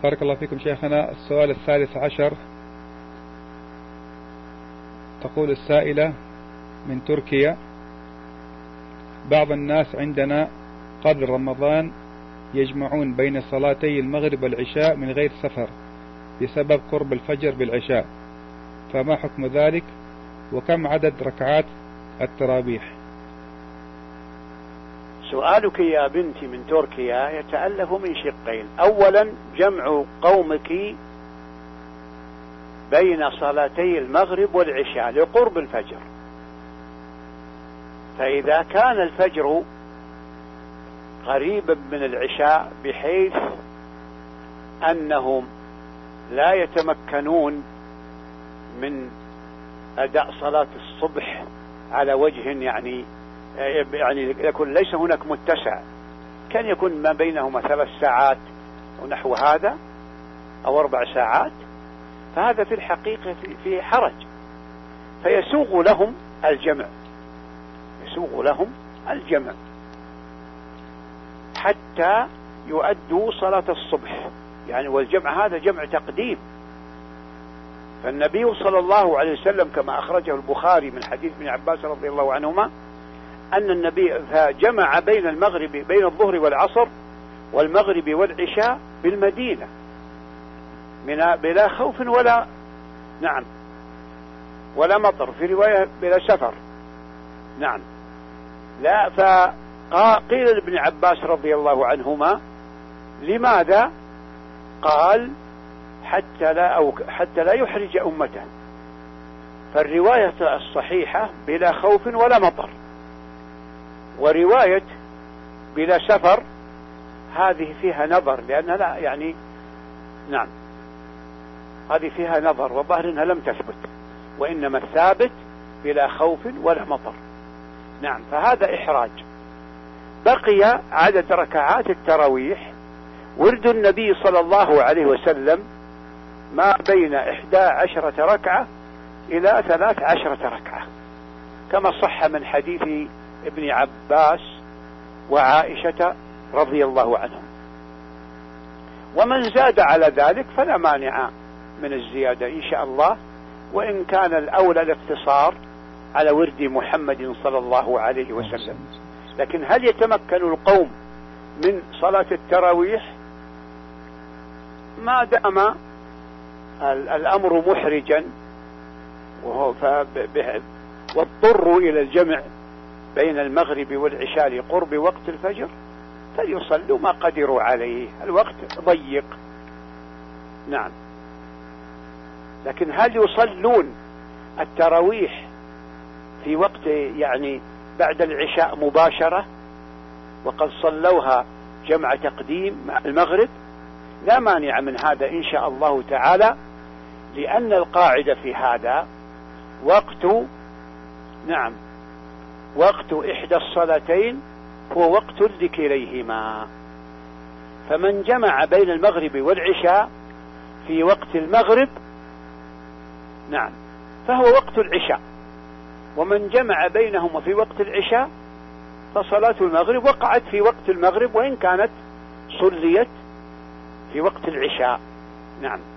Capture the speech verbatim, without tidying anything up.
بارك الله فيكم شيخنا. السؤال الثالث عشر، تقول السائلة من تركيا: بعض الناس عندنا قبل رمضان يجمعون بين صلاتي المغرب والعشاء من غير سفر بسبب قرب الفجر بالعشاء، فما حكم ذلك؟ وكم عدد ركعات التراويح؟ سؤالك يا بنتي من تركيا يتألف من شقين. أولا، جمع قومك بين صلاتي المغرب والعشاء لقرب الفجر، فإذا كان الفجر قريبا من العشاء بحيث أنهم لا يتمكنون من أداء صلاة الصبح على وجه يعني يعني يكون ليس هناك متسع، كان يكون ما بينهما ثلاث ساعات ونحو هذا أو أربع ساعات، فهذا في الحقيقة في حرج، فيسوغ لهم الجمع يسوغ لهم الجمع حتى يؤدوا صلاة الصبح يعني، والجمع هذا جمع تقديم. فالنبي صلى الله عليه وسلم كما أخرجه البخاري من حديث ابن عباس رضي الله عنهما أن النبي جمع بين المغرب بين الظهر والعصر والمغرب والعشاء بالمدينة من بلا خوف ولا نعم ولا مطر، في رواية بلا سفر. نعم. لا فقيل لابن عباس رضي الله عنهما: لماذا؟ قال: حتى لا أو حتى لا يحرج أمته. فالرواية الصحيحة بلا خوف ولا مطر، ورواية بلا سفر هذه فيها نظر، لأنها لا يعني نعم هذه فيها نظر، وظاهر أنها لم تثبت، وإنما الثابت بلا خوف ولا مطر. نعم. فهذا إحراج. بقي عدد ركعات التراويح. ورد النبي صلى الله عليه وسلم ما بين إحدى عشرة ركعة إلى ثلاث عشرة ركعة، كما صح من حديث ابن عباس وعائشة رضي الله عنهم. ومن زاد على ذلك فلا مانع من الزيادة إن شاء الله، وإن كان الأولى الاقتصار على ورد محمد صلى الله عليه وسلم. لكن هل يتمكن القوم من صلاة التراويح ما دام الأمر محرجا واضطروا إلى الجمع بين المغرب والعشاء لقرب وقت الفجر فليصلوا ما قدروا عليه، الوقت ضيق. نعم. لكن هل يصلون التراويح في وقت يعني بعد العشاء مباشرة وقد صلوها جمع تقديم مع المغرب؟ لا مانع من هذا إن شاء الله تعالى، لأن القاعدة في هذا وقت نعم وقت إحدى الصلاتين هو وقت لكليهما، فمن جمع بين المغرب والعشاء في وقت المغرب نعم فهو وقت العشاء، ومن جمع بينهما في وقت العشاء فصلاة المغرب وقعت في وقت المغرب وإن كانت صليت في وقت العشاء. نعم.